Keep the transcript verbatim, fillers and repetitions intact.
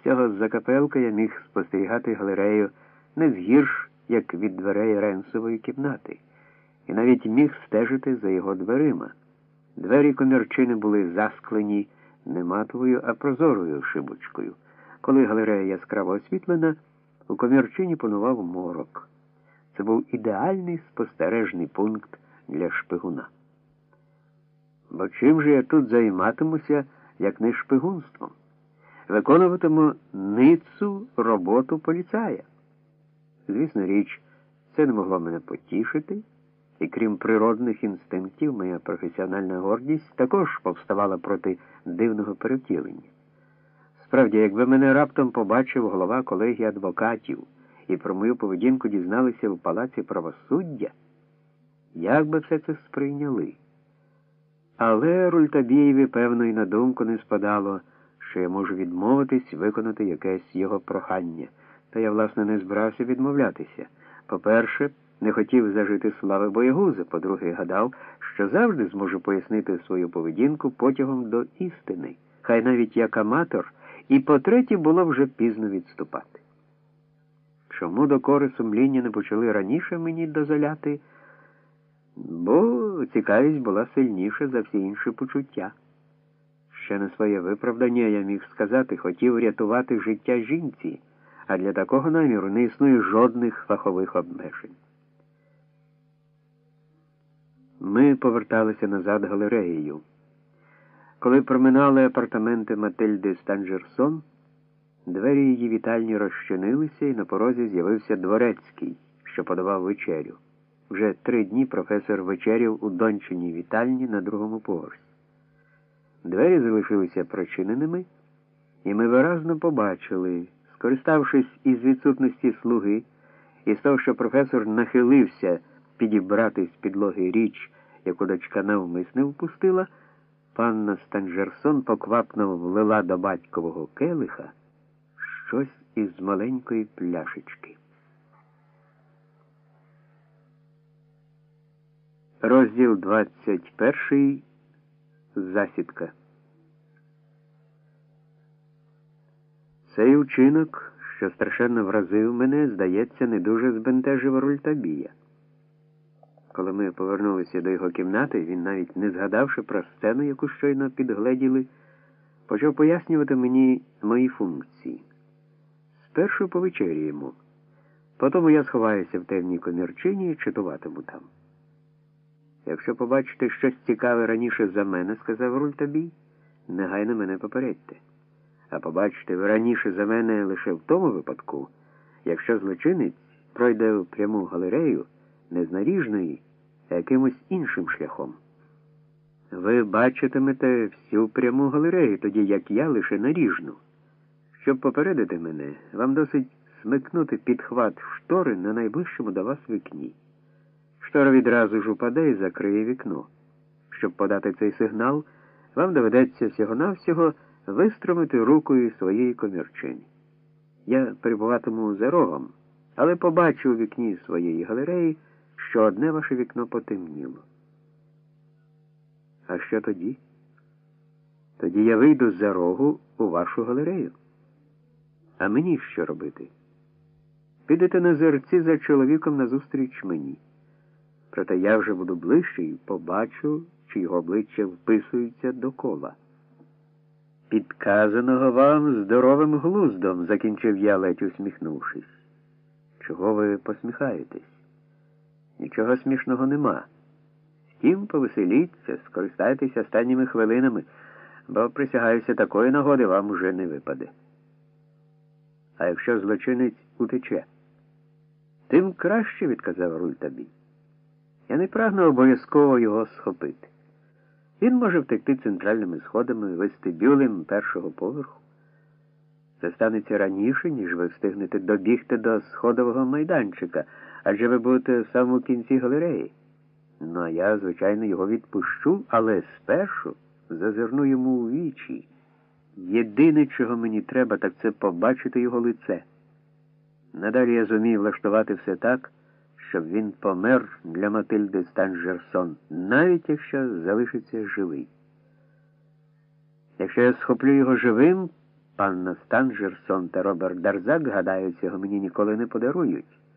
цього закапелка я міг спостерігати галерею не згірш, як від дверей Ренсової кімнати, і навіть міг стежити за його дверима. Двері комірчини були засклені не матовою, а прозорою шибочкою. Коли галерея яскраво освітлена, у комірчині панував морок. Це був ідеальний спостережний пункт для шпигуна. Бо чим же я тут займатимуся, як не шпигунством? Виконуватиму ницу роботу поліцая. Звісно річ, це не могло мене потішити, і крім природних інстинктів, моя професіональна гордість також повставала проти дивного перевтілення. Справді, якби мене раптом побачив голова колегії адвокатів і про мою поведінку дізналися в палаці правосуддя, як би все це сприйняли? Але Рультабієві, певно, і на думку не спадало, що я можу відмовитись виконати якесь його прохання. Та я, власне, не збирався відмовлятися. По-перше, не хотів зажити слави боягуза, по-друге, гадав, що завжди зможу пояснити свою поведінку потягом до істини, хай навіть як аматор, і по-третє, було вже пізно відступати. Чому докори сумління не почали раніше мені дозволяти? Бо цікавість була сильніша за всі інші почуття. Ще на своє виправдання я міг сказати, хотів рятувати життя жінці, а для такого наміру не існує жодних фахових обмежень. Ми поверталися назад галереєю. Коли проминали апартаменти Матильди Станджерсон, двері її вітальні розчинилися, і на порозі з'явився дворецький, що подавав вечерю. Вже три дні професор вечеряв у дончиній вітальні на другому поверсі. Двері залишилися прочиненими, і ми виразно побачили, скориставшись із відсутності слуги, і з того, що професор нахилився підібрати з підлоги річ, яку дочка навмисне впустила, панна Станджерсон поквапно влила до батькового келиха щось із маленької пляшечки. Розділ двадцять перший. Засідка. Цей учинок, що страшенно вразив мене, здається, не дуже збентежив Рультабія. Коли ми повернулися до його кімнати, він, навіть не згадавши про сцену, яку щойно підгледіли, почав пояснювати мені мої функції. Спершу повечеряємо, потім я сховаюся в темній комірчині і читуватиму там. Якщо побачите щось цікаве раніше за мене, сказав Рультабій, негайно мене попередьте. А побачите ви раніше за мене лише в тому випадку, якщо злочинець пройде в пряму галерею не з наріжної, а якимось іншим шляхом. Ви бачитимете всю пряму галерею, тоді як я лише наріжну. Щоб попередити мене, вам досить смикнути підхват штори на найближчому до вас вікні. Штора відразу ж упаде і закриє вікно. Щоб подати цей сигнал, вам доведеться всього-навсього вистромити рукою своєї комірчині. Я перебуватиму за рогом, але побачу у вікні своєї галереї, що одне ваше вікно потемніло. А що тоді? Тоді я вийду з-за рогу у вашу галерею. А мені що робити? Підете на зерці за чоловіком назустріч мені. Проте я вже буду ближче і побачу, чи його обличчя вписується до кола. Підказаного вам здоровим глуздом, закінчив я, ледь усміхнувшись. Чого ви посміхаєтесь? Нічого смішного нема. Втім, повеселіться, скористайтеся останніми хвилинами, бо, присягаюся, такої нагоди вам уже не випаде. А якщо злочинець утече? Тим краще, відказав Рультабій. Я не прагну обов'язково його схопити. Він може втекти центральними сходами, вестибюлем першого поверху. Це станеться раніше, ніж ви встигнете добігти до сходового майданчика, адже ви будете в самому кінці галереї. Ну, а я, звичайно, його відпущу, але спершу зазирну йому у вічі. Єдине, чого мені треба, так це побачити його лице. Надалі я зумію влаштувати все так, щоб він помер для Матильди Станджерсон, навіть якщо залишиться живий. Якщо я схоплю його живим, Панна Станджерсон та Роберт Дарзак, гадаю, цього мені ніколи не подарують.